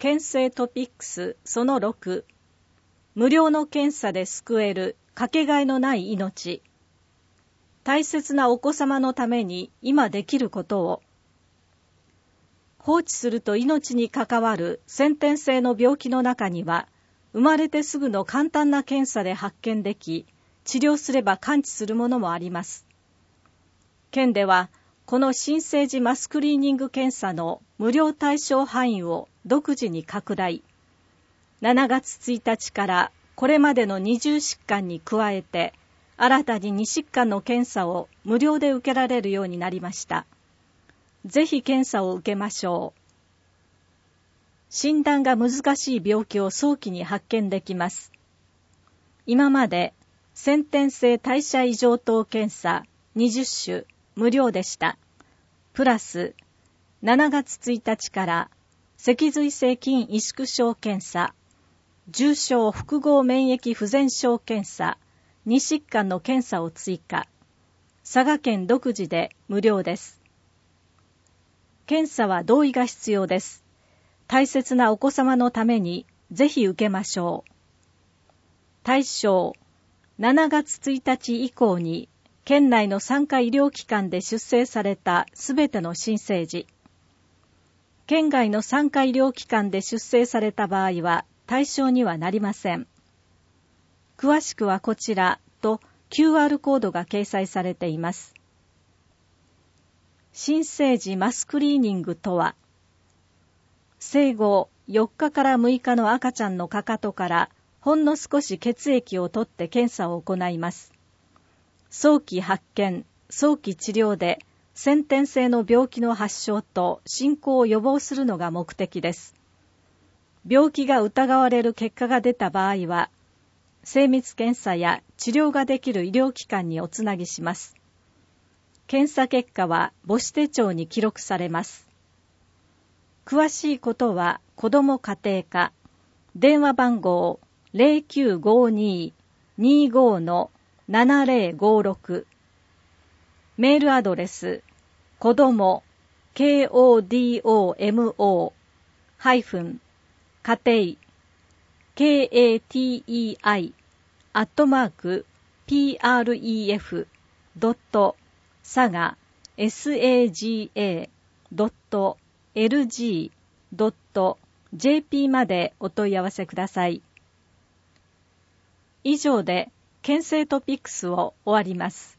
検生トピックスその6、無料の検査で救えるかけがえのない命。大切なお子様のために今できることを。放置すると命に関わる先天性の病気の中には、生まれてすぐの簡単な検査で発見でき、治療すれば完治するものもあります。県では、この新生児マスクリーニング検査の無料対象範囲を独自に拡大。7月1日からこれまでの20疾患に加えて、新たに2疾患の検査を無料で受けられるようになりました。ぜひ検査を受けましょう。診断が難しい病気を早期に発見できます。今まで先天性代謝異常等検査20種無料でした。プラス7月1日から脊髄性筋萎縮症検査、重症複合免疫不全症検査、2疾患の検査を追加。佐賀県独自で無料です。検査は同意が必要です。大切なお子様のためにぜひ受けましょう。対象、7月1日以降に県内の産科医療機関で出生されたすべての新生児。県外の産科医療機関で出生された場合は対象にはなりません。詳しくはこちらと QR コードが掲載されています。新生児マスクリーニングとは、生後4日から6日の赤ちゃんのかかとからほんの少し血液を取って検査を行います。早期発見、早期治療で先天性の病気の発症と進行を予防するのが目的です。病気が疑われる結果が出た場合は、精密検査や治療ができる医療機関におつなぎします。検査結果は母子手帳に記録されます。詳しいことは子ども家庭課、電話番号 0952-25-7056、メールアドレス、子ども、KODOMO、家庭、KATEI、@pref.saga、saga.lg.jp までお問い合わせください。以上で、検生トピックスを終わります。